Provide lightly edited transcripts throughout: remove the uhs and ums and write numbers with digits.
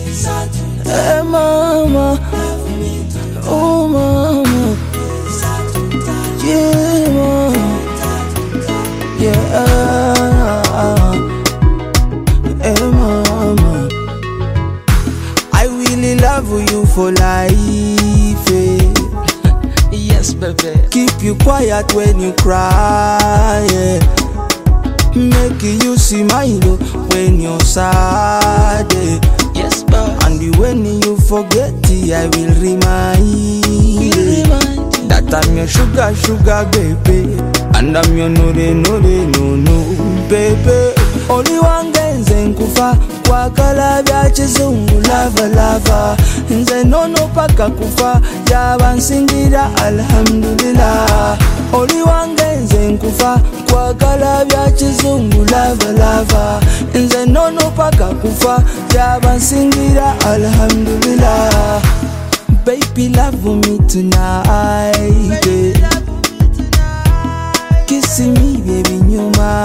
Hey mama, oh mama, yeah mama, yeah. Hey mama, I really love you for life, eh. Yes, baby. Keep you quiet when you cry, yeah. Make you smile when you're sad, yeah. Yes, boss. And when you forget, I will remind you that I'm your sugar, sugar baby, and I'm your no, baby. Only one genze nkufa kwa kala bya kizungu lava lava, nze nono paka kufa yabansingira alhamdulillah. Only one genze nkufa kwa kala bya kizungu lava lava, nze nono paka kufa yabansingira alhamdulillah. Baby love me tonight, yeah. Kiss me baby nyuma,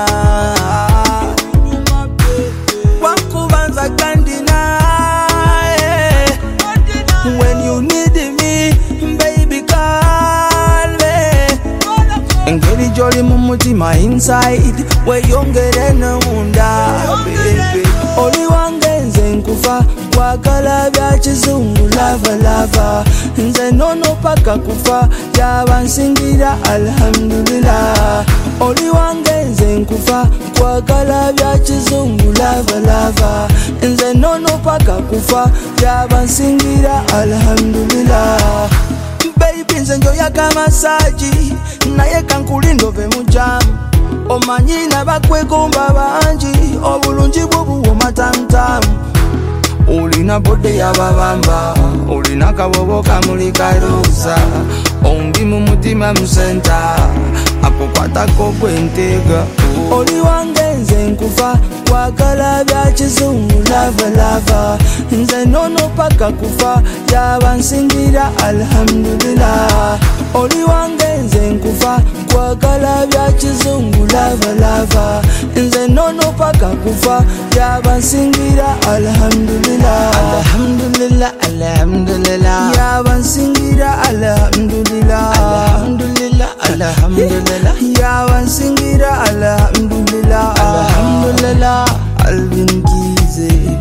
wakubanza can't deny, yeah. When you need me baby call me, engeri jolly mumutima inside we yongere namunda baby. Oli wangenze nkufa kwa kala bya kizungu lava lava, nze nono paka kufa yabansingira alhamdulillah. Oli wangenze nkufa kwa kala bya kizungu lava lava, nze nono paka kufa yabansingira alhamdulillah. Baby nze njoyaga masaji naye kankulindove mujamu, omanyi nabakwegomba bangi obulungi bwobuwoma tamutamu. Olina bode yababamba, olina kabobo kamuli kaluza, ondi mu mutima musenta akukwatako gwentega. Oli wangenze nkufa kwagala bya kizungu lava lava, nze nono paka kufa yabansingira alhamdulillah. Oli wangenze nkufa kwagala bya kizungu lava lava, nze nono paka kufa yabansingira alhamdulillah. Alhamdulillah, alhamdulillah. Yabansingira alhamdulillah. Alhamdulillah, alhamdulillah. Yabansingira alhamdulillah. Alhamdulillah, Alvin Kize,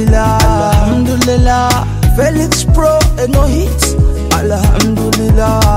alhamdulillah. alhamdulillah. Felix Pro and no hits, alhamdulillah.